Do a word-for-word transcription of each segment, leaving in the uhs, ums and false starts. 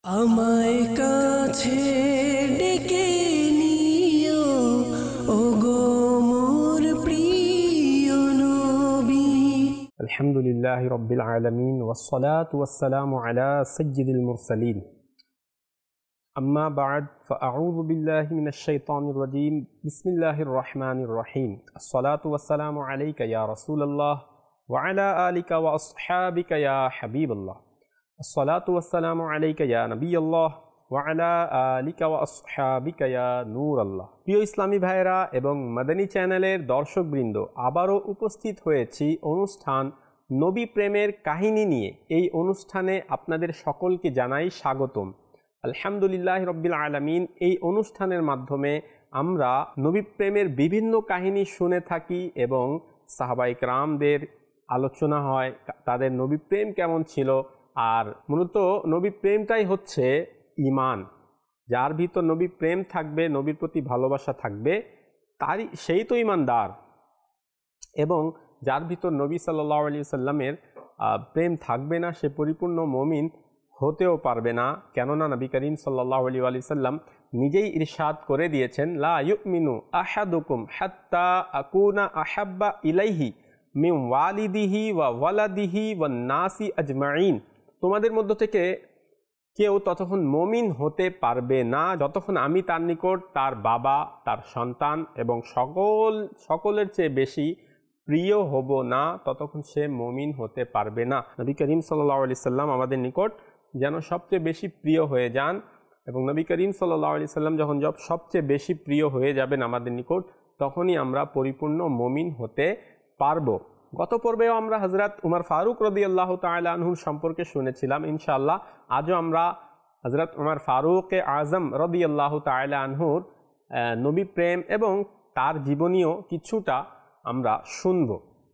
আমায় কাছে ডেকে নিও ওগো মোর প্রিয় নবী। আলহামদুলিল্লাহি রাব্বিল আলামিন ওয়াসসালাতু ওয়াসসালামু আলা সাইয়্যিদিল মুরসালিন। আম্মা বা'দ ফাআউযু বিল্লাহি মিনাশ শাইতানির রাজীম। বিসমিল্লাহির রহমানির রহিম। আসসালাতু ওয়াসসালামু আলাইকা ইয়া রাসূলুল্লাহ ওয়া আলা আলিকা ওয়া আসহাবিকা ইয়া হাবিবাল্লাহ। আসসালাতু ওয়াসসালামু আলাইকা ইয়া নবিয়াল্লাহ ওয়া আলা আলিকা ওয়া আসহাবিকা ইয়া নূরাল্লাহ। প্রিয় ইসলামী ভাইরা এবং মাদানী চ্যানেলের দর্শকবৃন্দ, আবারও উপস্থিত হয়েছি অনুষ্ঠান নবী প্রেমের কাহিনী নিয়ে। এই অনুষ্ঠানে আপনাদের সকলকে জানাই স্বাগতম। আলহামদুলিল্লাহি রাব্বিল আলামিন। এই অনুষ্ঠানের মাধ্যমে আমরা নবী প্রেমের বিভিন্ন কাহিনী শুনে থাকি এবং সাহাবায়ে কেরামদের আলোচনা হয়, তাদের নবী প্রেম কেমন ছিল। আর মূলত নবী প্রেমটাই হচ্ছে ঈমান। যার ভিতর নবী প্রেম থাকবে, নবীর প্রতি ভালোবাসা থাকবে, তারই সেই তো ঈমানদার। এবং যার ভিতর নবী সাল্লাল্লাহু আলাইহি সাল্লামের প্রেম থাকবে না, সে পরিপূর্ণ মুমিন হতেও পারবে না। কেননা নবী করিম সাল্লাল্লাহু আলাইহি সাল্লাম নিজেই ইরশাদ করে দিয়েছেন, লা ইউমিনু আহাদুকুম হাত্তা আকুনা আহাব্বা ইলাইহি মিন ওয়ালিদিহি ওয়া ওয়ালাদিহি ওয়ান নাসি আজমাইন। তোমাদের মধ্য থেকে কেউ ততক্ষণ মুমিন হতে পারবে না যতক্ষণ আমি তার নিকট তার বাবা, তার সন্তান এবং সকল সকলের চেয়ে বেশি প্রিয় হব না, ততক্ষণ সে মুমিন হতে পারবে না। নবী করিম সাল্লাল্লাহু আলাইহি সাল্লাম আমাদের নিকট যেন সবচেয়ে বেশি প্রিয় হয়ে যান, এবং নবী করিম সাল্লাল্লাহু আলাইহি সাল্লাম যখন যখন সবচেয়ে বেশি প্রিয় হয়ে যাবেন আমাদের নিকট, তখনই আমরা পরিপূর্ণ মুমিন হতে পারবো। গত পর্বেও আমরা হযরত উমর ফারুক রাদিয়াল্লাহু তাআলা আনহু সম্পর্কে শুনেছিলাম। ইনশাআল্লাহ আজও আমরা হযরত উমর ফারুক আজম রাদিয়াল্লাহু তাআলা আনহুর নবী প্রেম এবং তার জীবনীয় কিছুটা আমরা শুনব।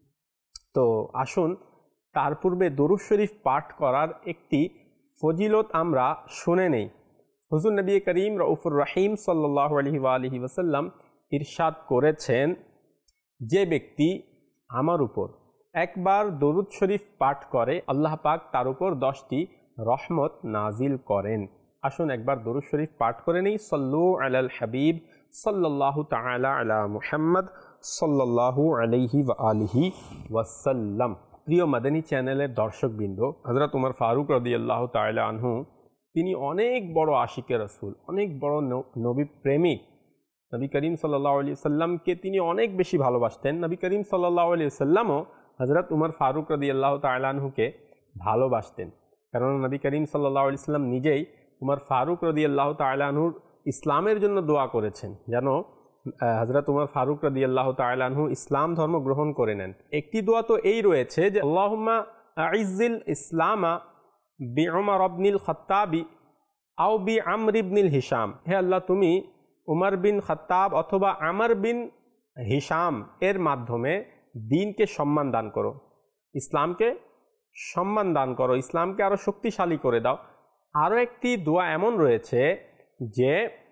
তো আসুন তার পূর্বে দরুদ শরীফ পাঠ করার একটি ফজিলত আমরা শুনে নেই। হুজুর নবী করিম রউফুর রহিম সাল্লাল্লাহু আলাইহি ওয়া আলিহি ওয়াসাল্লাম ইরশাদ করেছেন, যে ব্যক্তি আমার উপর একবার দরুদ শরীফ পাঠ করে, আল্লাহ পাক তার উপর দশটি রহমত নাজিল করেন। আসুন একবার দরুদ শরীফ পাঠ করে নেই। সাল্লু আলাল হাবিব সাল্লাল্লাহু তাআলা আলা মুহাম্মদ সাল্লাল্লাহু আলাইহি ওয়া আলিহি ওয়াসাল্লাম। প্রিয় মাদানী চ্যানেলের দর্শকবৃন্দ, হযরত উমর ফারুক রাদিয়াল্লাহু তাআলা আনহু তিনি অনেক বড় আশিকে রাসূল, অনেক বড় নবী প্রেমিক। নবী করিম সাল্লাল্লাহু আলাইহি সাল্লামকে তিনি অনেক বেশি ভালোবাসতেন। নবী করিম সাল্লাল্লাহু আলাইহি সাল্লামও হযরত উমর ফারুক রাদিয়াল্লাহু তাআলা আনহুকে ভালোবাসতেন। কারণ নবী করিম সাল্লাল্লাহু আলাইহি সাল্লাম নিজেই উমর ফারুক রাদিয়াল্লাহু তাআলা আনহুর ইসলামের জন্য দোয়া করেছেন, যেন হযরত উমর ফারুক রাদিয়াল্লাহু তাআলা আনহু ইসলাম ধর্ম গ্রহণ করে নেন। একটি দোয়া তো এই রয়েছে যে আল্লাহুম্মা আইজ্জিল ইসলামা বিউমর ইবনুল খাত্তাবি আও বি আমর ইবনুল হিশাম। হে আল্লাহ, তুমি উমর বিন খাত্তাব অথবা আমর বিন হিশাম এর মাধ্যমে দ্বীনকে সম্মান দান করো, ইসলামকে সম্মান দান করো, ইসলামকে আরও শক্তিশালী করে দাও। আরও একটি দোয়া এমন রয়েছে যে,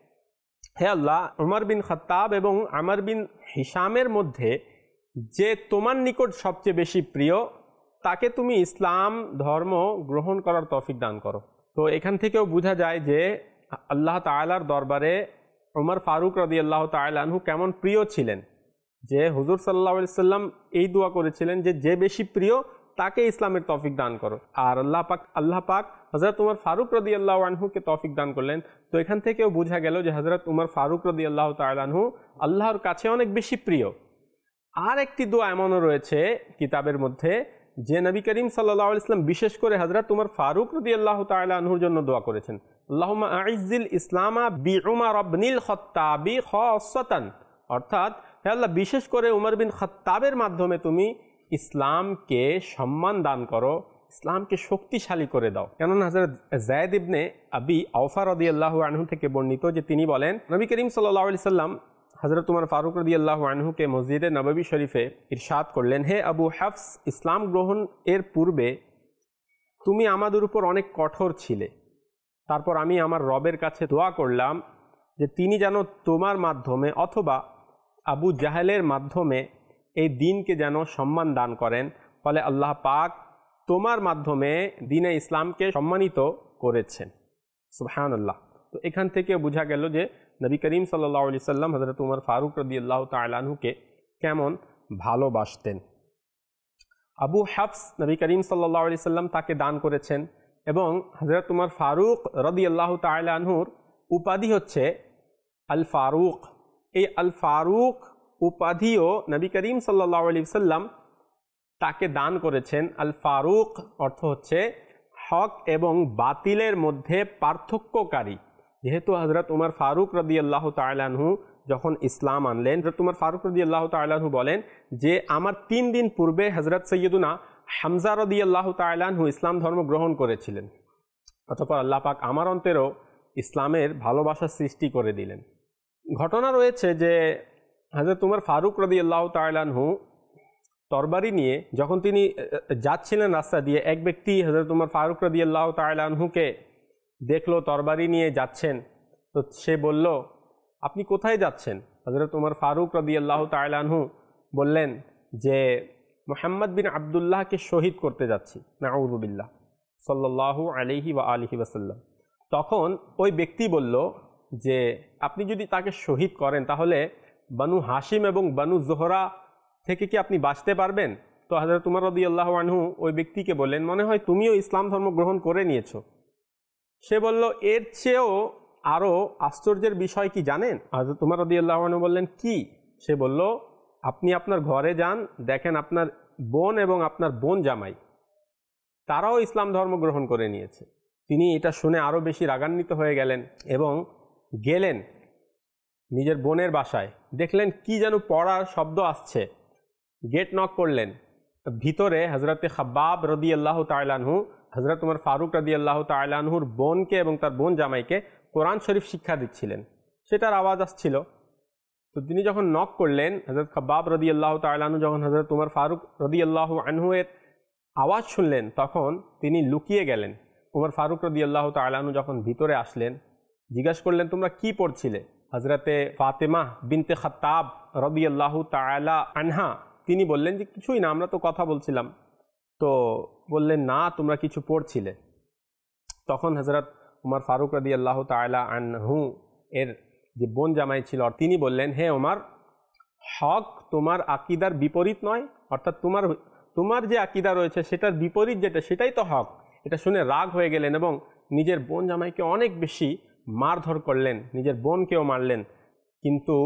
হে আল্লাহ, উমর বিন খাত্তাব এবং আমর বিন হিশামের মধ্যে যে তোমার নিকট সবচেয়ে বেশি প্রিয়, তাকে তুমি ইসলাম ধর্ম গ্রহণ করার তৌফিক দান করো। তো এখান থেকেও বোঝা যায় যে আল্লাহ তাআলার দরবারে উমর ফারুক রাদিয়াল্লাহু তাআলা আনহু কেমন প্রিয় ছিলেন, যে হুজুর সাল্লাল্লাহু আলাইহি সাল্লাম এই দোয়া করেছিলেন যে যে বেশি প্রিয় তাকে ইসলামের তৌফিক দান করো। আর আল্লাহ পাক আল্লাহ পাক হযরত উমর ফারুক রাদিয়াল্লাহু আনহুকে তৌফিক দান করলেন। তো এখান থেকেও বোঝা গেল যে হযরত উমর ফারুক রাদিয়াল্লাহু তাআলা আনহু আল্লাহর কাছে অনেক বেশি প্রিয়। আর একটি দোয়া এমনও রয়েছে কিতাবের মধ্যে, যে নবী করিম সাল্লাল্লাহু আলাইহি সাল্লাম বিশেষ করে হযরত উমর ফারুক রাদিয়াল্লাহু তাআলা আনহুর জন্য দোয়া করেছেন, আল্লাহুম্মা আইজ্জিল ইসলামা বিউমর ইবনুল খাত্তাবি খাসাতান। অর্থাৎ, হে আল্লাহ, বিশেষ করে উমর বিন খাত্তাবের মাধ্যমে তুমি ইসলামকে সম্মান দান করো, ইসলামকে শক্তিশালী করে দাও। কেননা হযরত যায়েদ ইবনে আবি আওফা রাদিয়াল্লাহু আনহু থেকে বর্ণিত যে তিনি বলেন, নবী করিম সাল্লাল্লাহু আলাইহি সাল্লাম হযরত উমর ফারুক রাদিয়াল্লাহু আনহুকে মসজিদে নববী শরীফে ইরশাদ করলেন, হে আবু হাফস, ইসলাম গ্রহণ এর পূর্বে তুমি আমাদের উপর অনেক কঠোর ছিলে। তারপর আমি আমার রবের কাছে দোয়া করলাম যে তিনি যেন তোমার মাধ্যমে অথবা আবু জাহেলের মাধ্যমে এই দ্বীনকে যেন সম্মান দান করেন। ফলে আল্লাহ পাক তোমার মাধ্যমে দ্বীনে ইসলামকে সম্মানিত করেছেন। সুবহানাল্লাহ। তো এখান থেকে বোঝা গেল যে নবী করিম সাল্লাল্লাহু আলাইহি সাল্লাম হযরত উমর ফারুক রাদিয়াল্লাহু তাআলা আনহুকে কেমন ভালোবাসতেন। আবু হাফস নবী করিম সাল্লাল্লাহু আলাইহি সাল্লাম তাকে দান করেছেন এবং হযরত উমর ফারুক রাদিয়াল্লাহু তাআলা আনহুর উপাধি হচ্ছে আল ফারুক। এই আল ফারুক উপাধিও নবী করিম সাল্লাল্লাহু আলাইহি সাল্লাম তাকে দান করেছেন। আল ফারুক অর্থ হচ্ছে হক এবং বাতিলের মধ্যে পার্থক্যকারী। যেহেতু হযরত উমর ফারুক রাদিয়াল্লাহু তাআলা আনহু যখন ইসলাম আনলেন, হযরত উমর ফারুক রাদিয়াল্লাহু তাআলা আনহু বলেন যে আমার তিন দিন পূর্বে হযরত সৈয়দুনা হামজা রাদিয়াল্লাহু তাআলা আনহু ইসলাম ধর্ম গ্রহণ করেছিলেন, অতঃপর আল্লাহ পাক আমার অন্তরেও ইসলামের ভালোবাসা সৃষ্টি করে দিলেন। ঘটনা রয়েছে যে হযরত উমর ফারুক রাদিয়াল্লাহু তাআলা আনহু তরবারি নিয়ে যখন তিনি যাচ্ছিলেন রাস্তা দিয়ে, এক ব্যক্তি হযরত উমর ফারুক রাদিয়াল্লাহু তাআলা আনহুকে দেখলো তরবারি নিয়ে যাচ্ছেন। তো সে বলল, আপনি কোথায় যাচ্ছেন? হযরত উমর ফারুক রাদিয়াল্লাহু তাআলা আনহু বললেন যে মুহাম্মদ বিন আবদুল্লাহকে শহীদ করতে যাচ্ছি, নাউযু বিল্লাহ, সাল্লাল্লাহু আলাইহি ওয়া আলিহি ওয়াসাল্লাম। তখন ওই ব্যক্তি বলল যে আপনি যদি তাকে শহীদ করেন তাহলে বানু হাশিম এবং বানু জোহরা থেকে কি আপনি বাঁচতে পারবেন? তো হযরত উমর রাদিয়াল্লাহু আনহু ওই ব্যক্তিকে বললেন, মনে হয় তুমিও ইসলাম ধর্ম গ্রহণ করে নিয়েছো। সে বলল, এর চেয়েও আরও আশ্চর্যের বিষয় কি জানেন? হযরত উমর রাদিয়াল্লাহু আনহু বললেন, কি? সে বলল, আপনি আপনার ঘরে যান, দেখেন আপনার বোন এবং আপনার বোন জামাই তারাও ইসলাম ধর্ম গ্রহণ করে নিয়েছে। তিনি এটা শুনে আরও বেশি রাগান্বিত হয়ে গেলেন এবং গেলেন নিজের বোনের বাসায়। দেখলেন কি যেন পড়ার শব্দ আসছে, গেট নক করলেন। ভিতরে হযরতে খাব্বাব রাদিয়াল্লাহু তাআলা আনহু হযরত উমর ফারুক রাদিয়াল্লাহু তাআলা আনহুর বোনকে এবং তার বোন জামাইকে কোরআন শরীফ শিক্ষা দিচ্ছিলেন, সেটার আওয়াজ আসছিল। তো তিনি যখন নক করলেন, হযরত খাব্বাব রাদিয়াল্লাহু তাআলা আনহু যখন হযরত উমর ফারুক রাদিয়াল্লাহু আনহু এর আওয়াজ শুনলেন তখন তিনি লুকিয়ে গেলেন। উমর ফারুক রাদিয়াল্লাহু তাআলা আনহু যখন ভিতরে আসলেন, জিজ্ঞাসা করলেন, তোমরা কি পড়ছিলে? হযরতে ফাতেমা বিনতে খাত্তাব রাদিয়াল্লাহু তাআলা আনহা তিনি বললেন যে কিছুই না, আমরা তো কথা বলছিলাম। তো বললেন, না, তোমরা কিছু পড়ছিলে। তখন হযরত উমর ফারুক রাদিয়াল্লাহু তাআলা আনহু এর যে বোন জামাই ছিল তিনি বললেন, হে ওমর, হক তোমার আকীদার বিপরীত নয়, অর্থাৎ তোমার তোমার যে আকীদা রয়েছে সেটার বিপরীত যেটা সেটাই তো হক। এটা শুনে রাগ হয়ে গেলেন এবং নিজের বোন জামাইকে অনেক বেশি মারধর করলেন, নিজের বোনকেও মারলেন। কিন্তু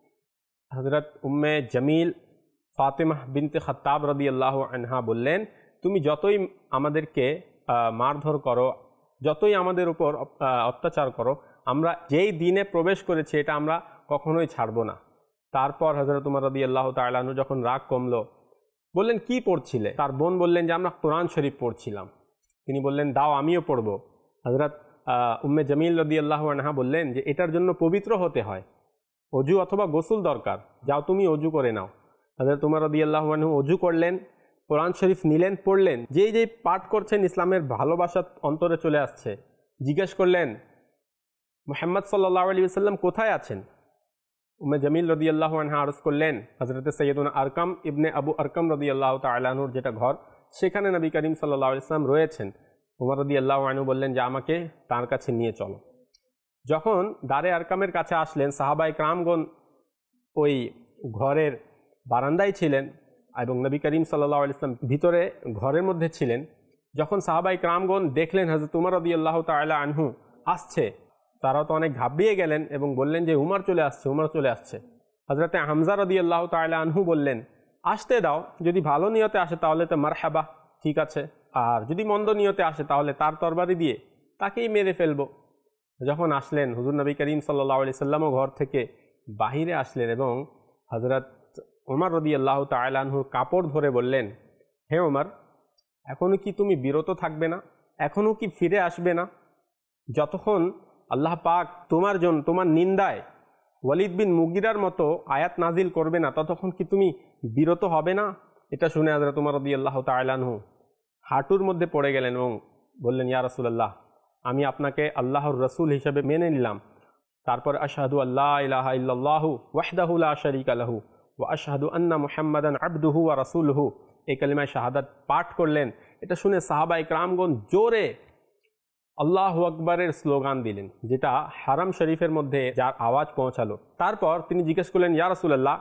হযরত উম্মে জামিল ফাতেমা বিনতে খাত্তাব রাদিয়াল্লাহু আনহা বললেন, তুমি যতই আমাদেরকে মারধর করো, যতই আমাদের উপর অত্যাচার করো, আমরা যেই দিনে প্রবেশ করেছি এটা আমরা কখনোই ছাড়ব না। তারপর হযরত উমর রাদিয়াল্লাহু তাআলা আনহু যখন রাগ কমলো, বললেন, কি পড়ছিলে? তার বোন বললেন যে আমরা কোরআন শরীফ পড়ছিলাম। তিনি বললেন, দাও আমিও পড়ব। হযরত উম্মে জামিল রাদিয়াল্লাহু আনহা বললেন যে এটার জন্য পবিত্র হতে হয়, অজু অথবা গোসল দরকার, যাও তুমি অজু করে নাও। হযরত উমর রাদিয়াল্লাহু আনহু অজু করলেন, কোরআন শরীফ নিলেন, পড়লেন। যেই যেই পাঠ করছেন ইসলামের ভালোবাসা অন্তরে চলে আসছে। জিজ্ঞেস করলেন, মুহাম্মদ সাল্লাল্লাহু আলাইহি ওয়াসাল্লাম কোথায় আছেন? উম্মে জামিল রাদিয়াল্লাহু আনহা আরজ করলেন, হযরতে সৈয়দুনা আরকাম ইবনে আবু আরকাম রাদিয়াল্লাহু তাআলা আনহুর যেটা ঘর, সেখানে নবী করিম সাল্লাল্লাহু আলাইহি ওয়াসাল্লাম রয়েছেন। উমর রাদিয়াল্লাহু আনহু বললেন যে আমাকে তার কাছে নিয়ে চলো। যখন দারে আরকামের কাছে আসলেন, সাহাবায়ে কেরামগণ ওই ঘরের বারান্দায় ছিলেন এবং নবী করিম সাল্লাল্লাহু আলাইহি ওয়াসাল্লাম ভিতরে ঘরের মধ্যে ছিলেন। যখন সাহাবায়ে কেরামগণ দেখলেন হযরত উমর রাদিয়াল্লাহু তাআলা আনহু আসছে, তারাও তো অনেক ঘাবড়িয়ে গেলেন এবং বললেন যে উমর চলে আসছে, উমর চলে আসছে। হযরতে হামজা রাদিয়াল্লাহু তাআলা আনহু বললেন, আসতে দাও, যদি ভালো নিয়তে আসে তাহলে তো মারহাবা, ঠিক আছে, আর যদি মন্দ নিয়তে আসে তাহলে তার তরবারি দিয়ে তাকেই মেরে ফেলবো। যখন আসলেন, হুজুর নবী করিম সাল্লাল্লাহু আলাইহি সাল্লামও ঘর থেকে বাহিরে আসলেন এবং হযরত উমর রাদিয়াল্লাহু তাআলা আনহুর কাপড় ধরে বললেন, হে উমর, এখনও কি তুমি বিরত থাকবে না? এখনও কি ফিরে আসবে না? যতক্ষণ আল্লাহ পাক তোমার জন্য তোমার নিন্দায় ওয়ালিদ বিন মুগিরার মতো আয়াত নাজিল করবে না, ততক্ষণ কি তুমি বিরত হবে না? এটা শুনে হযরত উমর রাদিয়াল্লাহু তাআলা আনহু হাঁটুর মধ্যে পড়ে গেলেন এবং বললেন, ইয়া রাসূলুল্লাহ, আমি আপনাকে আল্লাহর রাসূল হিসেবে মেনে নিলাম। তারপর আশহাদু আল্লা ইলাহা ইল্লাল্লাহু ওয়াহদাহু লা শারীকা লাহু ওয়া আশহাদু আন্না মুহাম্মাদান আবদুহু ওয়া রাসূলুহু, এই কালিমায়ে শাহাদাত পাঠ করলেন। এটা শুনে সাহাবায়ে কেরামগণ জোরে আল্লাহু আকবরের স্লোগান দিলেন, যেটা হারাম শরীফের মধ্যে যার আওয়াজ পৌঁছালো। তারপর তিনি জিজ্ঞেস করলেন, ইয়া রাসূলুল্লাহ,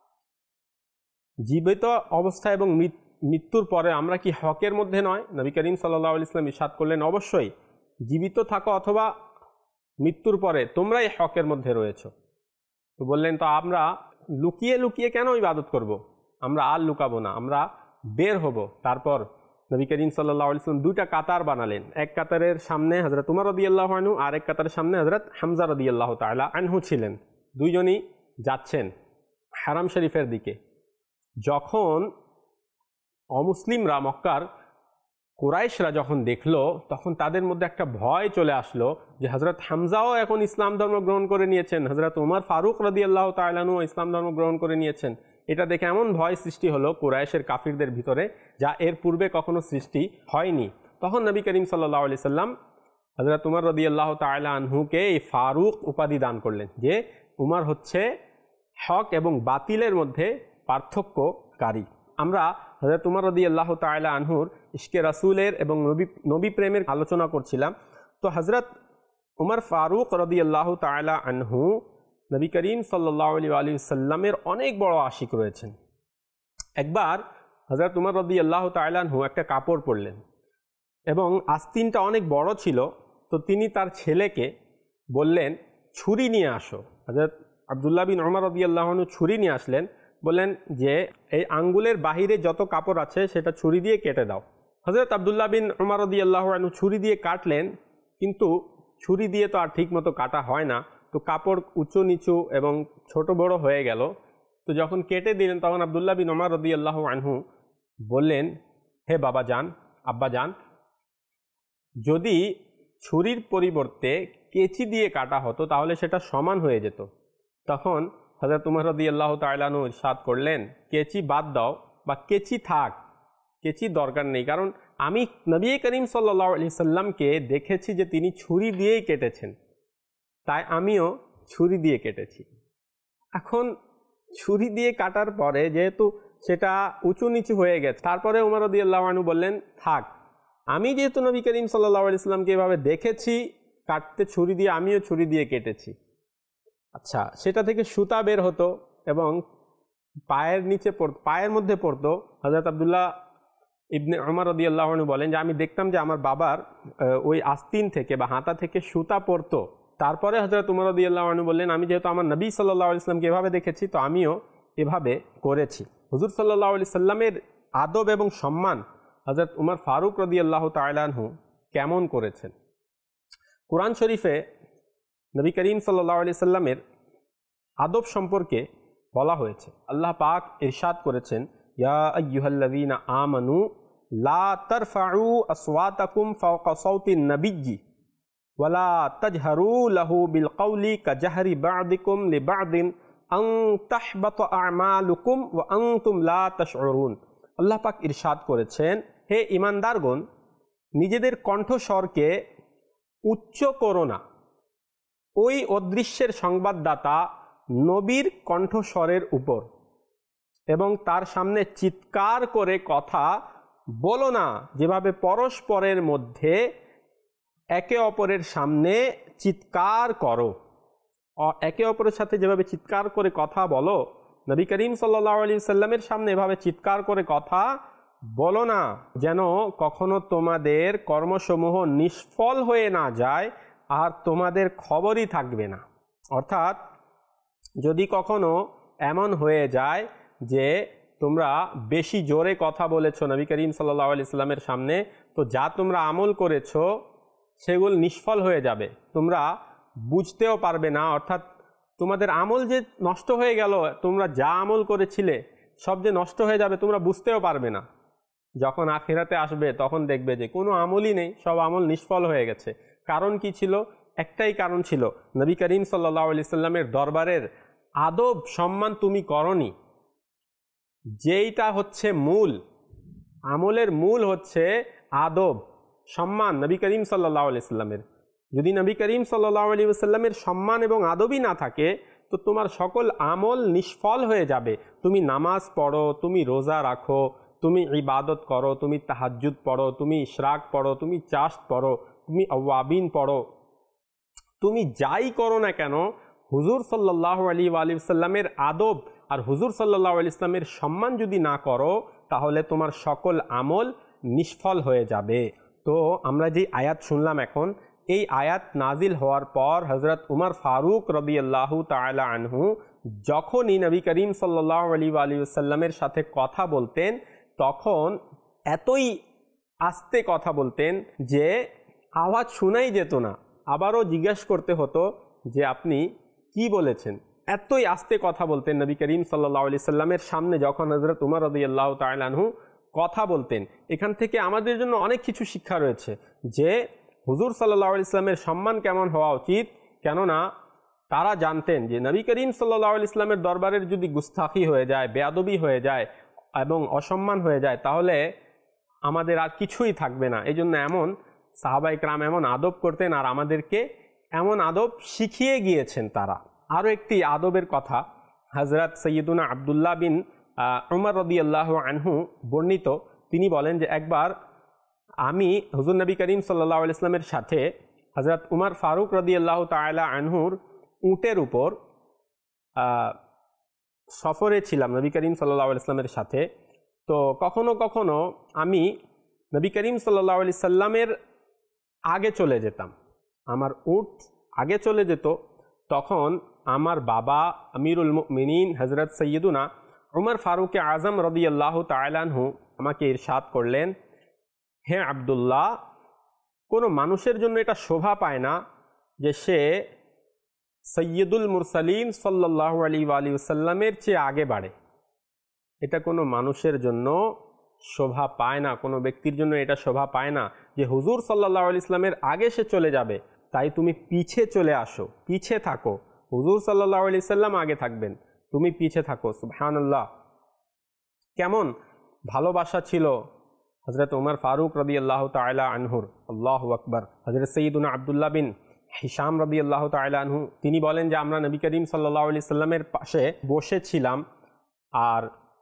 জীবিত অবস্থা এবং মৃত্যুর পরে আমরা কি হকের মধ্যে নয়? নবী করিম সাল্লাল্লাহু আলাইহি ওয়াসাল্লাম ইরশাদ করলেন, অবশ্যই, জীবিত থাকো অথবা মৃত্যুর পরে তোমরাই হকের মধ্যে রয়েছো। তো বললেন, তো আমরা লুকিয়ে লুকিয়ে কেন ইবাদত করব? আমরা আর লুকাবো না, আমরা বের হব। তারপর নবী করিম সাল্লাল্লাহু আলাইহি ওয়াসাল্লাম দুইটা কাতার বানালেন, এক কাতারের সামনে হযরত উমর রাদিয়াল্লাহু আনহু আর এক কাতারের সামনে হযরত হামজা রাদিয়াল্লাহু তাআলা আনহু ছিলেন। দুইজনই যাচ্ছেন হারাম শরীফের দিকে। যখন অমুসলিমরা, মক্কার কুরাইশরা যখন দেখলো, তখন তাদের মধ্যে একটা ভয় চলে আসলো যে হযরত হামজাও এখন ইসলাম ধর্ম গ্রহণ করে নিয়েছেন, হযরত উমর ফারুক রাদিয়াল্লাহু তাআলা আনহু ইসলাম ধর্ম গ্রহণ করে নিয়েছেন। এটা দেখে এমন ভয় সৃষ্টি হলো কুরাইশের কাফিরদের ভিতরে, যা এর পূর্বে কখনো সৃষ্টি হয়নি। তখন নবী করিম সাল্লাল্লাহু আলাইহি সাল্লাম হযরত উমর রাদিয়াল্লাহু তাআলা আনহুকে এই ফারুক উপাধি দান করলেন, যে উমর হচ্ছে হক এবং বাতিলের মধ্যে পার্থক্যকারী। আমরা হযরত উমর রাদিয়াল্লাহু তাআলা আনহুর ইশকে রাসূলের এবং নবী নবী প্রেমের আলোচনা করছিলাম। তো হযরত উমর ফারুক রাদিয়াল্লাহু তাআলা আনহু নবী করিম সাল্লাল্লাহু আলাইহি ওয়াসাল্লামের অনেক বড় আশিক রয়েছেন। একবার হযরত উমর রাদিয়াল্লাহু তাআলা আনহু একটা কাপড় পরলেন এবং আস্তিনটা অনেক বড় ছিল। তো তিনি তার ছেলেকে বললেন, ছুরি নিয়ে আসো। হযরত আব্দুল্লাহ বিন উমর রাদিয়াল্লাহু আনহু ছুরি নিয়ে আসলেন, বললেন যে এই আঙ্গুলের বাহিরে যত কাপড় আছে সেটা ছুরি দিয়ে কেটে দাও। হযরত আব্দুল্লাহ বিন উমর রাদিয়াল্লাহু আনহু ছুরি দিয়ে কাটলেন, কিন্তু ছুরি দিয়ে তো আর ঠিক মতো কাটা হয় না। তো কাপড় উঁচু নিচু এবং ছোট বড় হয়ে গেল। তো যখন কেটে দিলেন, তখন আব্দুল্লাহ বিন উমর রাদিয়াল্লাহু আনহু বললেন, হে বাবা যান, আব্বা যান, যদি ছুরির পরিবর্তে কেচি দিয়ে কাটা হতো তাহলে সেটা সমান হয়ে যেত। তখন হযরত উমর রাদিয়াল্লাহু তাআলা আনহু ইরশাদ করলেন, কেচি বাদ দাও, বা কেচি থাক, কেচি দরকার নেই, কারণ আমি নবী করিম সাল্লাল্লাহু আলাইহি সাল্লামকে দেখেছি যে তিনি ছুরি দিয়েই কেটেছেন, তাই আমিও ছুরি দিয়ে কেটেছি। এখন ছুরি দিয়ে কাটার পরে যেহেতু সেটা উঁচু নিচু হয়ে গেছে, তারপরে উমর রাদিয়াল্লাহু আনহু বললেন, থাক, আমি যেহেতু নবী করিম সাল্লাল্লাহু আলাইহি সাল্লামকে এভাবে দেখেছি কাটতে ছুরি দিয়ে, আমিও ছুরি দিয়ে কেটেছি। আচ্ছা, সেটা থেকে সুতা বের হতো এবং পায়ের নিচে পড়তো, পায়ের মধ্যে পড়তো। হযরত আব্দুল্লাহ ইবনে উমর রাদিয়াল্লাহু আনহু বলেন যে আমি দেখতাম যে আমার বাবার ওই আস্তিন থেকে বা হাতা থেকে সুতা পড়তো। তারপরে হযরত উমর রাদিয়াল্লাহু আনহু বললেন, আমি যেহেতু আমার নবী সাল্লাল্লাহু আলাইহি সাল্লামকে এভাবে দেখেছি, তো আমিও এভাবে করেছি। হুজুর সাল্লাল্লাহু আলাইহি সাল্লামের আদব এবং সম্মান হযরত উমর ফারুক রাদিয়াল্লাহু তাআলা আনহু কেমন করেছেন? কুরআন শরীফে নবী করিম সাল্লাল্লাহু আলাইহি সাল্লামের আদব সম্পর্কে বলা হয়েছে। আল্লাহ পাক ইরশাদ করেছেন, ইয়া আইয়ুহাল্লাযীনা আমানু লা তারফাউ আসওয়াতাকুম ফাওকা সাওতিন নাবিয়্যি ওয়ালা তাজহারু লাহু বিল কওলি কাজাহরি বা'দিকুম লিবা'দিন আন তাহবাতা আমালুকুম ওয়া আনতুম লা তাশউরুন। আল্লাহ পাক ইরশাদ করেছেন, হে ঈমানদারগণ, নিজেদের কণ্ঠস্বরকে উচ্চ করো না ওই অদৃশ্যের সংবাদদাতা নবীর কণ্ঠস্বরের উপর, এবং তার সামনে চিৎকার করে কথা বলো না, যেভাবে পরস্পরের মধ্যে একে অপরের সামনে চিৎকার করো। একে অপরের সাথে যেভাবে চিৎকার করে কথা বলো, নবী করিম সাল্লাল্লাহু আলাইহি সাল্লামের সামনে এভাবে চিৎকার করে কথা বলো না, যেন কখনো তোমাদের কর্মসমূহ নিষ্ফল হয়ে না যায় আর তোমাদের খবরই থাকবে না। অর্থাৎ যদি কখনো এমন হয়ে যায় যে তোমরা বেশি জোরে কথা বলেছো নবী করিম সাল্লাল্লাহু আলাইহি সাল্লামের সামনে, তো যা তোমরা আমল করেছো সেগুলো নিষ্ফল হয়ে যাবে, তোমরা বুঝতেও পারবে না। অর্থাৎ তোমাদের আমল যে নষ্ট হয়ে গেল, তোমরা যা আমল করেছিলে সব যে নষ্ট হয়ে যাবে, তোমরা বুঝতেও পারবে না। যখন আখিরাতে আসবে তখন দেখবে যে কোনো আমলই নেই, সব আমল নিষ্ফল হয়ে গেছে। কারণ কি ছিল? একটাই কারণ ছিল, নবী করিম সাল্লাল্লাহু আলাইহি সাল্লামের দরবারের আদব সম্মান তুমি করনি, যেইটা হচ্ছে মূল আমলের মূল হচ্ছে আদব সম্মান নবী করিম সাল্লাল্লাহু আলাইহি সাল্লামের। যদি নবী করিম সাল্লাল্লাহু আলাইহি সাল্লামের সম্মান এবং আদবই না থাকে, তো তোমার সকল আমল নিষ্ফল হয়ে যাবে। তুমি নামাজ পড়ো, তুমি রোজা রাখো, তুমি ইবাদত করো, তুমি তাহাজ্জুদ পড়ো, তুমি ইশরাক পড়ো, তুমি চাশত পড়ো, তুমি আওয়াবিন পড়ো, তুমি যাই করো না কেন, হুজুর সাল্লাল্লাহু আলাইহি ওয়া সাল্লামের আদব আর হুজুর সাল্লাল্লাহু আলাইহি সাল্লামের সম্মান যদি না করো, তাহলে তোমার সকল আমল নিষ্ফল হয়ে যাবে। তো আমরা যে আয়াত শুনলাম এখন, এই আয়াত নাজিল হওয়ার পর হযরত উমর ফারুক রাদিয়াল্লাহু তাআলা আনহু যখনই নবী করিম সাল্লাল্লাহু আলাইহি ওয়া সাল্লামের সাথে কথা বলতেন, তখন এতই আস্তে কথা বলতেন যে আওয়াজ শোনাই যেত না। আবারও জিজ্ঞাসা করতে হতো যে আপনি কি বলেছেন। এতই আস্তে কথা বলতেন নবী করিম সাল্লাল্লাহু আলাইহি সাল্লামের সামনে যখন হযরত উমর রাদিয়াল্লাহু তাআলা আনহু কথা বলতেন। এখান থেকে আমাদের জন্য অনেক কিছু শিক্ষা রয়েছে যে হুজুর সাল্লাল্লাহু আলাইহি সাল্লামের সম্মান কেমন হওয়া উচিত। কেননা তারা জানতেন যে নবী করিম সাল্লাল্লাহু আলাইহি সাল্লামের দরবারের যদি গুস্তাখি হয়ে যায়, বেয়াদবি হয়ে যায় এবং অসম্মান হয়ে যায়, তাহলে আমাদের আর কিছুই থাকবে না। এই জন্য এমন সাহাবায়ে কেরাম এমন আদব করতেন, আর আমাদেরকে এমন আদব শিখিয়ে গিয়েছেন তারা। আরও একটি আদবের কথা হযরত সৈয়দুনা আব্দুল্লাহ বিন উমর রাদিয়াল্লাহু আনহু বর্ণিত। তিনি বলেন যে একবার আমি হুজুর নবী করিম সাল্লাল্লাহু আলাইহি সাল্লামের সাথে হযরত উমর ফারুক রাদিয়াল্লাহু তাআলা আনহুর উটের উপর সফরে ছিলাম নবী করিম সাল্লাল্লাহু আলাইহি সাল্লামের সাথে। তো কখনো কখনো আমি নবী করিম সাল্লাল্লাহু আলাইহি সাল্লামের আগে চলে যেতাম, আমার উট আগে চলে যেত। তখন আমার বাবা আমিরুল মুমিনিন হযরত সৈয়দুনা উমর ফারুক আজম রাদিয়াল্লাহু তাআলা আনহু আমাকে ইরশাদ করলেন, হে আব্দুল্লাহ, কোনো মানুষের জন্য এটা শোভা পায় না যে সে সৈয়দুল মুরসালিন সাল্লাল্লাহু আলাইহি ওয়া সাল্লামের চেয়ে আগে বাড়ে। এটা কোনো মানুষের জন্য শোভা পায় না, কোনো ব্যক্তির জন্য এটা শোভা পায় না যে হুজুর সাল্লাল্লাহু আলাইহি সাল্লামের আগে সে চলে যাবে। তাই তুমি পিছে চলে আসো, পিছে থাকো। হুজুর সাল্লাল্লাহু আলাইহি সাল্লাম আগে থাকবেন, তুমি পিছে থাকো। সুবহানাল্লাহ, কেমন ভালোবাসা ছিল হযরত উমর ফারুক রাদিয়াল্লাহু তাআলা আনহুর। আল্লাহু আকবার। হযরত সৈয়দুনা আব্দুল্লাহ বিন হিশাম রাদিয়াল্লাহু তাআলা আনহু তিনি বলেন যে আমরা নবী করিম সাল্লাল্লাহু আলাইহি সাল্লামের পাশে বসেছিলাম, আর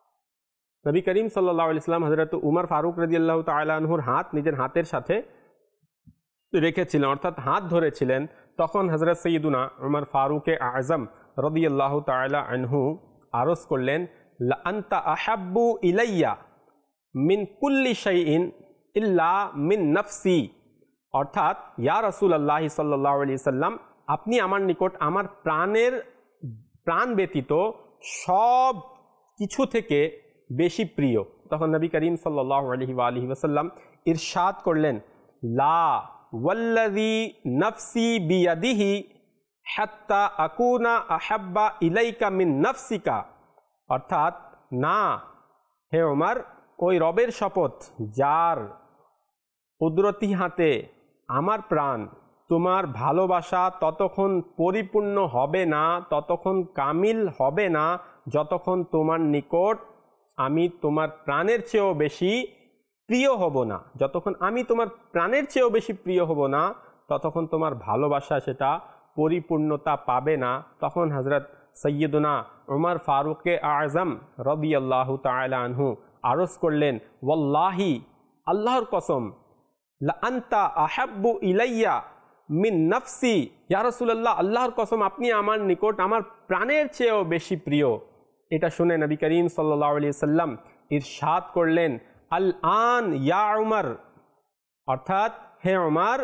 নবী করিম সাল্লাল্লাহু আলাইহি সাল্লাম হযরত উমর ফারুক রাদিয়াল্লাহু তাআলা আনহুর হাত নিজের হাতের সাথে রেখেছিলেন, অর্থাৎ হাত ধরেছিলেন। তখন হযরত সৈয়দুনা উমর ফারুক আজম রাদিয়াল্লাহু তাআলা আনহু আরজ করলেন, লা আনতা আহাব্বু ইলাইয়া মিন কুল্লি শাইইন ইল্লা মিন নফসি, অর্থাৎ ইয়া রাসূলুল্লাহ সাল্লাল্লাহু আলাইহি সাল্লাম, আপনি আমার নিকট আমার প্রাণের প্রাণ ব্যতীত সব কিছু থেকে বেশি প্রিয়। তখন নবী করিম সাল্লাল্লাহু আলাইহি ওয়া আলিহি ওয়াসাল্লাম ইরশাদ করলেন, লা ওয়াল্লাযী নফসি বিয়াদিহি হাত্তা আকুনা আহাব্বা ইলাইকা মিন নফসিকা, অর্থাৎ না হে ওমর, ওই রবের শপথ যার কুদরতি হাতে আমার প্রাণ, তোমার ভালোবাসা ততক্ষণ পরিপূর্ণ হবে না, ততক্ষণ কামিল হবে না, যতক্ষণ তোমার নিকট আমি তোমার প্রাণের চেয়েও বেশি প্রিয় হব না। যতক্ষণ আমি তোমার প্রাণের চেয়েও বেশি প্রিয় হব না, ততক্ষণ তোমার ভালোবাসা সেটা পরিপূর্ণতা পাবে না। তখন হযরত সৈয়দুনা উমর ফারুক আজম রাদিয়াল্লাহু তাআলা আনহু আরজ করলেন, ওয়াল্লাহি, আল্লাহর কসম, লা আনতা আহাব্বু ইলাইয়া মিন নফসি, ইয়া রাসূলুল্লাহ, আল্লাহর কসম আপনি আমার নিকট আমার প্রাণের চেয়েও বেশি প্রিয়। এটা শুনে নবী করিম সাল্লাল্লাহু আলাইহি সাল্লাম ইরশাদ করলেন, আল আন ইয়া উমর, অর্থাৎ হে উমর,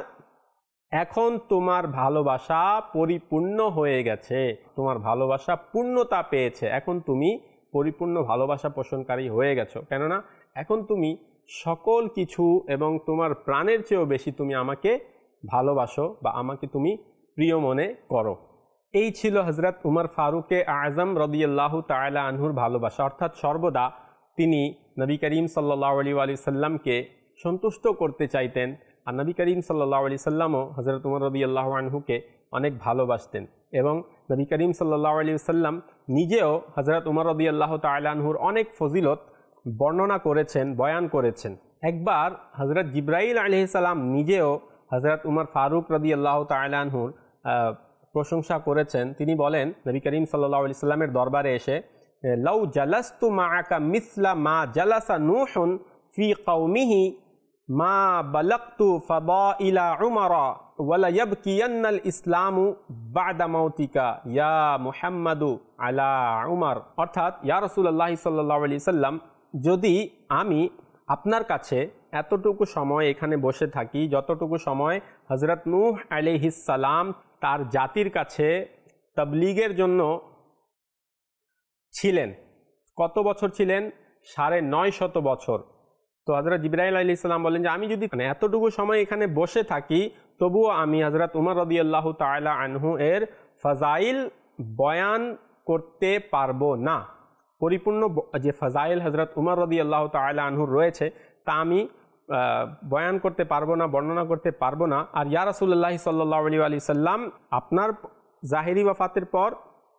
এখন তোমার ভালোবাসা পরিপূর্ণ হয়ে গেছে, তোমার ভালোবাসা পূর্ণতা পেয়েছে, এখন তুমি পরিপূর্ণ ভালোবাসা পোষণকারী হয়ে গেছো। কেননা এখন তুমি সকল কিছু এবং তোমার প্রাণের চেয়েও বেশি তুমি আমাকে ভালোবাসো বা আমাকে তুমি প্রিয় মনে করো। এই ছিল হযরত উমর ফারুক আজম রাদিয়াল্লাহু তাআলা আনহুর ভালোবাসা, অর্থাৎ সর্বদা তিনি নবী করিম সাল্লাল্লাহু আলাইহি সাল্লামকে সন্তুষ্ট করতে চাইতেন। আর নবী করিম সাল্লাল্লাহু আলাইহি সাল্লামও হযরত উমর রাদিয়াল্লাহু আনহুকে অনেক ভালোবাসতেন, এবং নবী করিম সাল্লাল্লাহু আলাইহি সাল্লাম নিজেও হযরত উমর রাদিয়াল্লাহু তাআলা আনহুর অনেক ফজিলত বর্ণনা করেছেন, বয়ান করেছেন। একবার হযরত জিবরাইল আলাইহিস সালাম নিজেও হযরত উমর ফারুক রাদিয়াল্লাহু তাআলা আনহুর প্রশংসা করেছেন। তিনি বলেন নবী করিম সাল্লাল্লাহু আলাইহি সাল্লামের দরবারে এসে, লাউ জালাস্তু মাআকা মিসলা মা জালাসা নূহুন ফি কওমিহি মা বালাগতু ফাদাইলা উমারা ওয়ালা ইয়াবকিয়ান্নাল ইসলামু বা'দা মাউতিকা ইয়া মুহাম্মাদু আলা উমার। অর্থাৎ ইয়া রাসূলুল্লাহ সাল্লাল্লাহু আলাইহি সাল্লাম, যদি আমি আপনার কাছে এতটুকু সময় এখানে বসে থাকি যতটুকু সময় হযরত নূহ আলাইহিস সালাম তার জাতির কাছে তাবলীগের জন্য ছিলেন। কত বছর ছিলেন? সাড়ে নয় শত বছর। তো হযরত জিবরাইল আলাইহিস সালাম বলেন যে আমি যদি এতটুকু সময় এখানে বসে থাকি তবুও আমি হযরত উমর রাদিয়াল্লাহু তাআলা আনহু এর ফাজাইল বয়ান করতে পারবো না। পরিপূর্ণ যে ফাজাইল হযরত উমর রাদিয়াল্লাহু তাআলা আনহুর রয়েছে তা আমি বয়ান করতে পারবো না, বর্ণনা করতে পারবো না। আর ইয়া রাসূলুল্লাহ সাল্লাল্লাহু আলাইহি সাল্লাম, আপনার জাহেরি ওয়াফাতের পর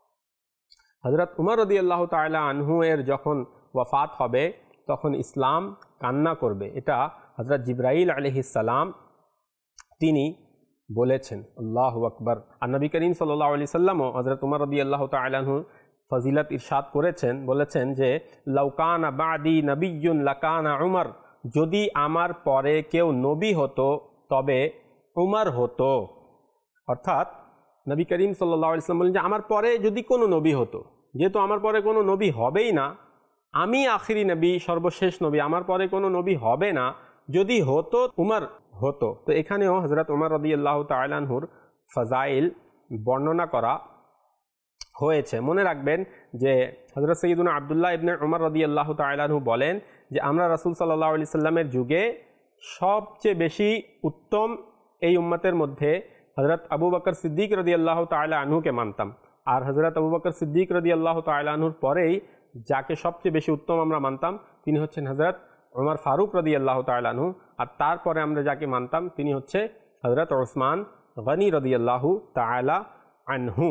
হযরত উমর রাদিয়াল্লাহু তাআলা আনহু এর যখন ওয়াফাত হবে তখন ইসলাম কান্না করবে। এটা হযরত জিবরাইল আলাইহিস সালাম তিনি বলেছেন। আল্লাহু আকবার। আর নবী করিম সাল্লাল্লাহু আলাইহি সাল্লামও হযরত উমর রাদিয়াল্লাহু তাআলা আনহু ফজিলত ইরশাদ করেছেন, বলেছেন যে লাউকানা বাদি নবিয়্যুন লাকানা উমর, যদি আমার পরে কেউ নবী হতো তবে উমর হতো। অর্থাৎ নবী করিম সাল্লাল্লাহু আলাইহি সাল্লাম বলেন যে আমার পরে যদি কোনো নবী হতো, যেহেতু আমার পরে কোনো নবী হবেই না, আমি আখিরি নবী, সর্বশেষ নবী, আমার পরে কোনো নবী হবে না, যদি হতো উমর হতো। তো এখানেও হযরত উমর রাদিয়াল্লাহু তাআলা আনহুর ফাজাইল বর্ণনা করা হয়েছে। মনে রাখবেন যে হযরত সাইয়্যিদুনা আব্দুল্লাহ ইবনে উমর রাদিয়াল্লাহু তাআলা আনহু বলেন যে আমরা রাসূল সাল্লাল্লাহু আলাইহি সাল্লামের যুগে সবচেয়ে বেশি উত্তম এই উম্মতের মধ্যে হযরত আবু বকর সিদ্দিক রাদিয়াল্লাহু তাআলা আনহুকে মানতাম। আর হযরত আবু বকর সিদ্দিক রাদিয়াল্লাহু তাআলা আনহুর পরেই যাকে সবচেয়ে বেশি উত্তম আমরা মানতাম তিনি হচ্ছেন হযরত ওমর ফারুক রাদিয়াল্লাহু তাআলা আনহু। আর তারপরে আমরা যাকে মানতাম তিনি হচ্ছে হযরত ওসমান গনি রাদিয়াল্লাহু তাআলা আনহু।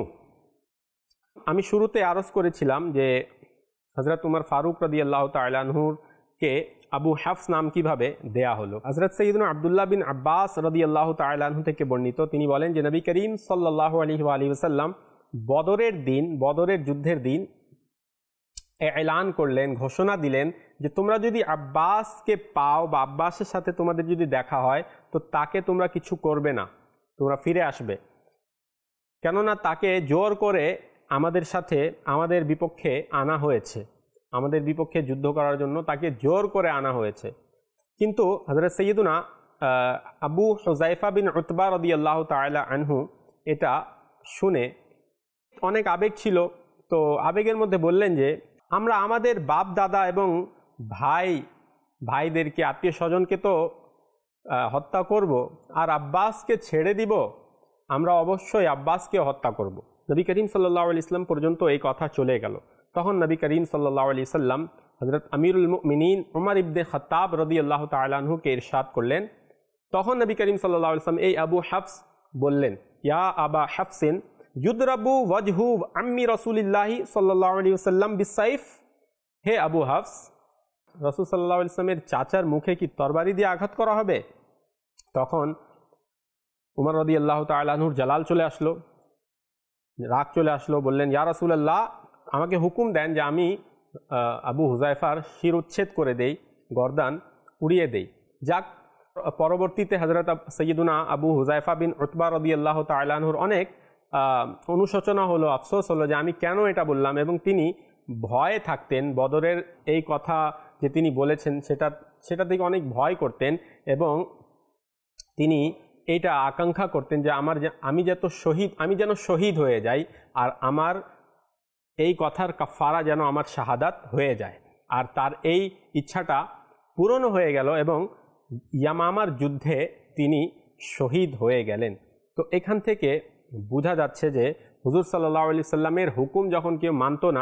আমি শুরুতে আরজ করেছিলাম যে হযরত উমর ফারুক রাদিয়াল্লাহু তাআলা আনহুর কে আবু হাফস নাম কিভাবে দেয়া হলো। হযরত সাইয়্যিদুনা আব্দুল্লাহ বিন আব্বাস রাদিয়াল্লাহু তাআলা আনহু থেকে বর্ণিত, তিনি বলেন যে নবী করিম সাল্লাল্লাহু আলাইহি ওয়া আলিহি ওয়াসাল্লাম বদরের দিন, বদরের যুদ্ধের দিন এলান করলেন, ঘোষণা দিলেন যে তোমরা যদি আব্বাসকে পাও বা আব্বাসের সাথে তোমাদের যদি দেখা হয় তো তাকে তোমরা কিছু করবে না, তোমরা ফিরে আসবে। কেননা তাকে জোর করে আমাদের সাথে আমাদের বিপক্ষে আনা হয়েছে, আমাদের বিপক্ষে যুদ্ধ করার জন্য তাকে জোর করে আনা হয়েছে। কিন্তু হযরত সাইয়্যিদুনা আবু হুযায়ফা বিন উতবা রাদিয়াল্লাহু তাআলা আনহু এটা শুনে অনেক আবেগ ছিল, তো আবেগের মধ্যে বললেন যে আমরা আমাদের বাপ দাদা এবং ভাই ভাইদেরকে আত্মীয় স্বজনকে তো হত্যা করব, আর আব্বাসকে ছেড়ে দিব, আমরা অবশ্যই আব্বাসকে হত্যা করব। নবী করিম সাল্লাল্লাহু আলাইহি সাল্লাম পর্যন্ত এই কথা চলে গেল। তখন নবী করিম সাল্লাল্লাহু আলাইহি সাল্লাম হযরত আমিরুল মুমিনিন উমর ইবনে খাত্তাব রাদিয়াল্লাহু তাআলা আনহুকে ইরশাদ করলেন। তখন নবী করিম সাল্লাল্লাহু আলাইহি সাল্লাম এই আবু হাফস বললেন, ইয়া আবা হাফসিন ইউদরাবু ওয়াজহু আম্মি রাসূলিল্লাহি সাল্লাল্লাহু আলাইহি ওয়াসাল্লাম বিসাইফ, হে আবু হাফস, রাসূল সাল্লাল্লাহু আলাইহি ওয়াসাল্লামের চাচার মুখে কি তরবারি দিয়ে আঘাত করা হবে? তখন উমর রাদিয়াল্লাহু তাআলা আনহুর জালাল চলে আসলো, রাগ চলে আসলো, বললেন ইয়া রাসূলুল্লাহ, আমাকে হুকুম দেন যে আমি আবু হুযায়ফার শিরোচ্ছেদ করে দেই, গর্দান উড়িয়ে দেই। যাক, পরবর্তীতে হযরত সাইয়্যিদুনা আবু হুযায়ফা বিন উতবা রাদিয়াল্লাহু তাআলা আনহুর অনেক অনুশোচনা হলো, আফসোস হলো যে আমি কেন এটা বললাম, এবং তিনি ভয়ে থাকতেন। বদরের এই কথা যে তিনি বলেছেন সেটা সেটা থেকে অনেক ভয় করতেন এবং তিনি এইটা আকাঙ্ক্ষা করতেন যে আমার আমি যত শহীদ আমি যেন শহীদ হয়ে যাই, আর আমার এই কথার কাফারা যেন আমার শাহাদাত হয়ে যায়। আর তার এই ইচ্ছাটা পূরণ হয়ে গেল এবং ইয়ামামার যুদ্ধে তিনি শহীদ হয়ে গেলেন। তো এখান থেকে বোঝা যাচ্ছে যে হুজুর সাল্লাল্লাহু আলাইহি সাল্লামের হুকুম যখন কেউ মানত না,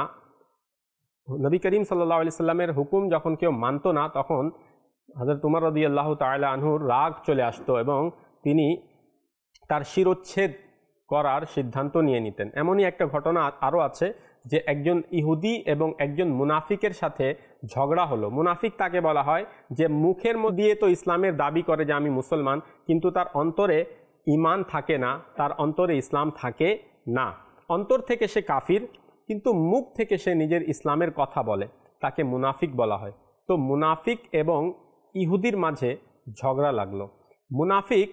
নবী করিম সাল্লাল্লাহু আলাইহি সাল্লামের হুকুম যখন কেউ মানত না, তখন হযরত উমর রাদিয়াল্লাহু তাআলা আনহুর রাগ চলে আসতো এবং তিনি তার শিরোচ্ছেদ করার সিদ্ধান্ত নিয়ে নিতেন। এমনই একটা ঘটনা আরও আছে যে একজন ইহুদি এবং একজন মুনাফিকের সাথে ঝগড়া হলো। মুনাফিক তাকে বলা হয় যে মুখের মধ্যে দিয়ে তো ইসলামের দাবি করে যে আমি মুসলমান, কিন্তু তার অন্তরে ঈমান থাকে না, তার অন্তরে ইসলাম থাকে না। অন্তর থেকে সে কাফির, কিন্তু মুখ থেকে সে নিজের ইসলামের কথা বলে, তাকে মুনাফিক বলা হয়। তো মুনাফিক এবং ইহুদির মাঝে ঝগড়া লাগলো। মুনাফিক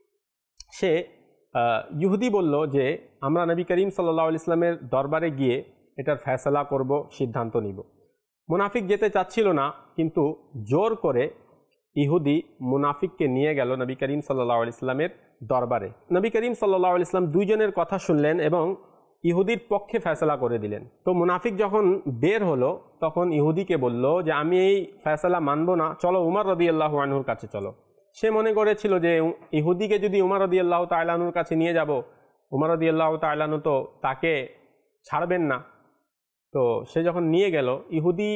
সে ইহুদি বলল যে আমরা নবী করিম সাল্লাল্লাহু আলাইহি ইসলামের দরবারে গিয়ে এটার ফয়সালা করব, সিদ্ধান্ত নিব। মুনাফিক যেতে চাচ্ছিল না, কিন্তু জোর করে ইহুদি মুনাফিককে নিয়ে গেল নবী করিম সাল্লাল্লাহু আলাইহি ইসলামের দরবারে। নবী করিম সাল্লাল্লাহু আলাইহি ইসলাম দুইজনের কথা শুনলেন এবং ইহুদির পক্ষে ফয়সালা করে দিলেন। তো মুনাফিক যখন বের হলো তখন ইহুদিকে বলল যে আমি এই ফয়সালা মানব না, চলো উমর রাদিয়াল্লাহু আনহুর কাছে চলো। সে মনে করেছিল যে ইহুদিকে যদি উমর রাদিয়াল্লাহু তাআলা আনহুর কাছে নিয়ে যাব, উমর রাদিয়াল্লাহু তাআলা আনহু তো তাকে ছাড়বেন না। তো সে যখন নিয়ে গেল, ইহুদি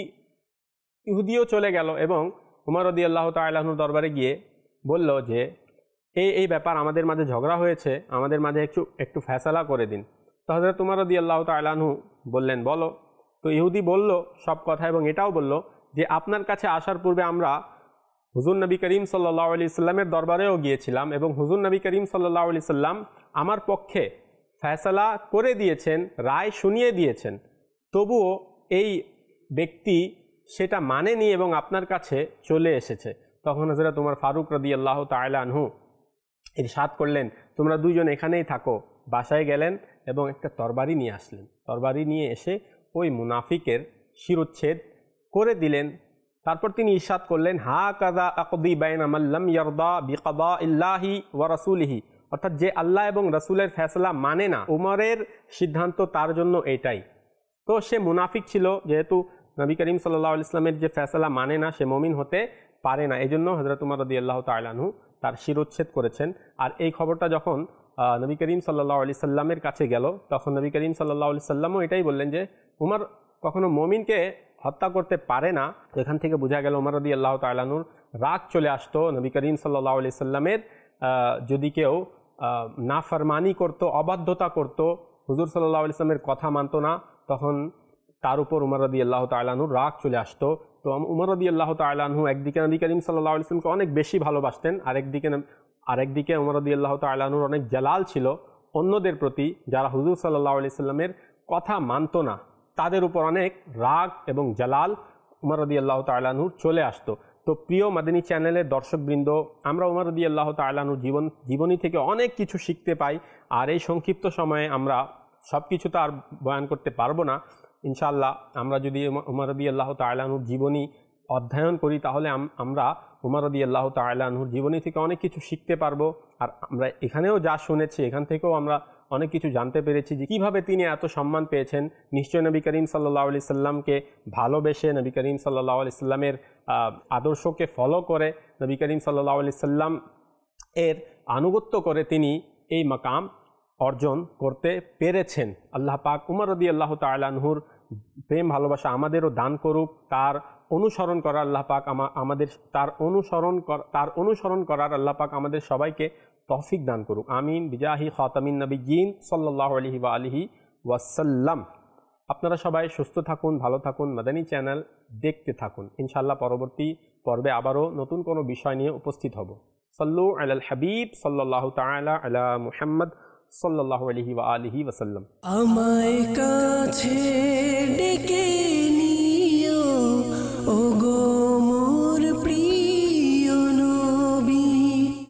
ইহুদিও চলে গেল এবং উমর রাদিয়াল্লাহু তাআলা আনহুর দরবারে গিয়ে বলল যে এই এই ব্যাপার, আমাদের মাঝে ঝগড়া হয়েছে, আমাদের মাঝে একটু একটু ফয়সালা করে দিন। তো হযরত উমর রাদিয়াল্লাহু তাআলা আনহু বললেন বলো। তো ইহুদি বলল সব কথা এবং এটাও বলল যে আপনার কাছে আসার পূর্বে আমরা হুজুর নবী করিম সাল্লাল্লাহু আলাইহি সাল্লামের দরবারেও গিয়েছিলাম এবং হুজুর নবী করিম সাল্লাল্লাহু আলাইহি সাল্লাম আমার পক্ষে ফয়সালা করে দিয়েছেন, রায় শুনিয়ে দিয়েছেন, তবুও এই ব্যক্তি সেটা মানেনি এবং আপনার কাছে চলে এসেছে। তখন হযরত উমর ফারুক রাদিয়াল্লাহু তাআলা আনহু ইরশাদ করলেন তোমরা দুইজন এখানেই থাকো। বাসায় গেলেন এবং একটা তরবারি নিয়ে আসলেন। তরবারি নিয়ে এসে ওই মুনাফিকের শিরোচ্ছেদ করে দিলেন। তারপর তিনি ইরশাদ করলেন হা কাযা আকদি বাইনা মান লাম ইয়ারদা বিকাদাইল্লাহি ওয়া রাসূলিহি, অর্থাৎ যে আল্লাহ এবং রাসূলের ফয়সালা মানে না, উমরের সিদ্ধান্ত তার জন্য এটাই। তো সে মুনাফিক ছিল, যেহেতু নবী করিম সাল্লাল্লাহু আলাইহি ইসলামের যে ফয়সালা মানে না সে মুমিন হতে পারে না, এই জন্য হযরত উমর রাদিয়াল্লাহু তাআলা আনহু তার শিরোচ্ছেদ করেছেন। আর এই খবরটা যখন নবী করিম সাল্লাল্লাহু আলাইহি সাল্লামের কাছে গেল তখন নবী করিম সাল্লাল্লাহু আলাইহি সাল্লামও এটাই বললেন যে উমর কখনো মুমিনকে হত্যা করতে পারে না। এখান থেকে বোঝা গেল উমর রাদিয়াল্লাহু তাআলা আনহুর রাগ চলে আসতো নবী করিম সাল্লাল্লাহু আলাইহি সাল্লামের যদি কেউ নাফরমানি করতো, অবাধ্যতা করতো, হুজুর সাল্লাল্লাহু আলাইহি সাল্লামের কথা মানতো না, তখন তার উপর উমর রাদিয়াল্লাহু তাআলা আনহুর রাগ চলে আসতো। তো উমর রাদিয়াল্লাহু তাআলা আনহু একদিকে নবী করিম সাল্লাল্লাহু আলাইহি সাল্লামকে অনেক বেশি ভালোবাসতেন, আরেকদিকে আরেকদিকে উমর রাদিয়াল্লাহু তাআলা আনহুর অনেক জালাল ছিল অন্যদের প্রতি, যারা হুজুর সাল্লাল্লাহু আলাইহি সাল্লামের কথা মানতো না, তাদের উপর অনেক রাগ এবং জালাল উমর রাদিয়াল্লাহু তাআলা আনহুর চলে আসতো। তো প্রিয় মাদানী চ্যানেলের দর্শকবৃন্দ, আমরা উমর রাদিয়াল্লাহু তাআলা আনহুর জীবন জীবনী থেকে অনেক কিছু শিখতে পাই। আর এই সংক্ষিপ্ত সময়ে আমরা সব কিছু তো আর বয়ান করতে পারবো না। ইনশাআল্লাহ আমরা যদি উমর রাদিয়াল্লাহু তাআলা আনহুর জীবনী অধ্যয়ন করি তাহলে আমরা উমর রাদিয়াল্লাহু তাআলা আনহুর জীবনী থেকে অনেক কিছু শিখতে পারবো। আর আমরা এখানেও যা শুনেছি এখান থেকেও আমরা অনেক কিছু জানতে পেরেছি যে কীভাবে তিনি এত সম্মান পেয়েছেন। নিশ্চয় নবী করিম সাল্লাল্লাহু আলাইহি সাল্লামকে ভালোবেসে, নবী করিম সাল্লাল্লাহু আলাইহি সাল্লামের আদর্শকে ফলো করে, নবী করিম সাল্লাল্লাহু আলাইহি সাল্লাম এর আনুগত্য করে তিনি এই মাকাম অর্জন করতে পেরেছেন। আল্লাহ পাক উমর রাদিয়াল্লাহু তাআলা আনহুর প্রেম ভালোবাসা আমাদেরও দান করুক, তার অনুসরণ করার আল্লাহ পাক আমাদের তার অনুসরণ তার অনুসরণ করার আল্লাহ পাক আমাদের সবাইকে তৌফিক দান করুক। আমিন বিজাহি খাতামিন নবিয়্যিন সাল্লাল্লাহু আলাইহি ওয়া আলিহি ওয়াসাল্লাম। আপনারা সবাই সুস্থ থাকুন, ভালো থাকুন, মাদানী চ্যানেল দেখতে থাকুন। ইনশাআল্লাহ পরবর্তী পর্বে আবারও নতুন কোনো বিষয় নিয়ে উপস্থিত হব। সাল্লু আলাল হাবিব সাল্লাল্লাহু তাআলা আলা মুহাম্মদ সাল্লাল্লাহু আলাইহি ওয়া আলিহি ওয়াসাল্লাম। আমায় কাছে ডেকে নিয়ে